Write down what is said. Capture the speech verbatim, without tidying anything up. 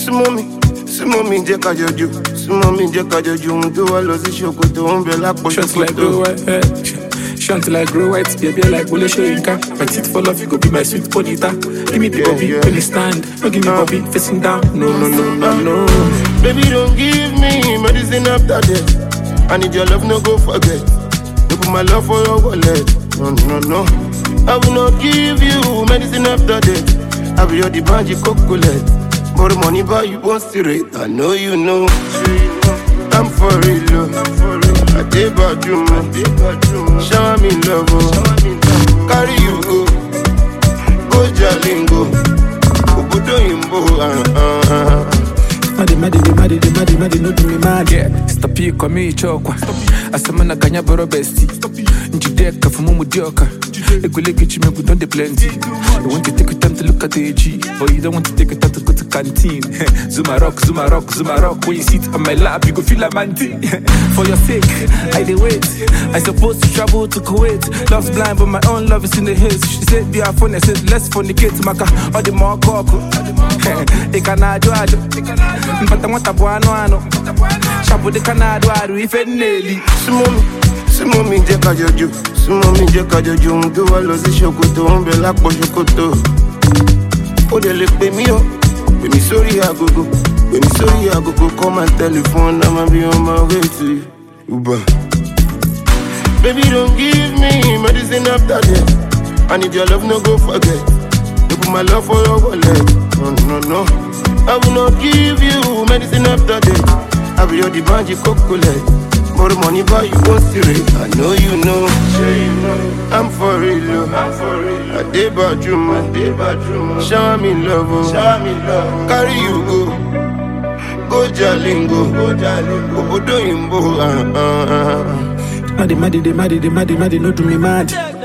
Súnmọ́ mi, súnmọ́ mi jẹ́ ká jọjú. Súnmọ́ mi jẹ́ ká jọjú. Ohun tó wá lọ sí ṣòkòtò ń bẹ lápò ṣòkòtò. Shunt like grow white, baby like Wole Soyinka. My teeth fall off, you go be my sweet bonita. Give me the Yeah, bobby yeah. when you stand. Don't give me Uh. bobby facing down. No, no, no, no, no. Baby, don't give me medicine after death. I need your love, no go forget. You put my love for your wallet. No, no, no. I will not give you medicine after death. I will your banji cocolet. More money, but you won't see it. I know you know. I'm for real. I did about you, man. Show me love. Oh. Carry you go. Go Jalingo. Obodo Yimbo. Uh, uh, uh. Madi, madi, de, madi, de, madi, madi, no do me mad, yeah. Stop you, come here, chokwa. Asamana kanya boro besti. Njideka for mumu dioka. Egule gichi me don't de plenty. You want to take your time to look at the A G, but you don't want to take your time to go to canteen. Zuma rock, Zuma rock, Zuma rock. When you sit on my lap, you go feel a man thing. For your sake, I dey wait. I supposed to travel to Kuwait. Love's blind, but my own love is in the hills. She said, be a phone, I said, let's fornicate, maka. All the more coco. Ekana do ado. Mpata mwata buano ano. Shabu de kanado aru ife neli. Súnmọ́ mi, súnmọ́ mi jẹ́ ká jọjú. Súnmọ́ mi jẹ́ ká jọjú. Ohun tó wá lọ sí ṣòkòtò ń bẹ lápò ṣòkòtò. Ó dẹ̀ lè pè mí o, pè mí sórí agogo. Pè mí sórí agogo, call my telephone, I'ma be on my way to you. Uber. Baby, don't give me medicine after death. I need your love, no go forget. You put my love for your wallet. No, no, no. I will not give you medicine after death. I will your banji cocolet. More money, but you won't see it. I know you know. I'm for real. I'm for real. I did about you, man. Show me love. Oh. Show me love. Carry you go. Go Jalingo. Go Jalingo. Obodo Yimbo. Uh, uh, uh. Madi, madi, de, madi, de, madi, madi, no do me mad.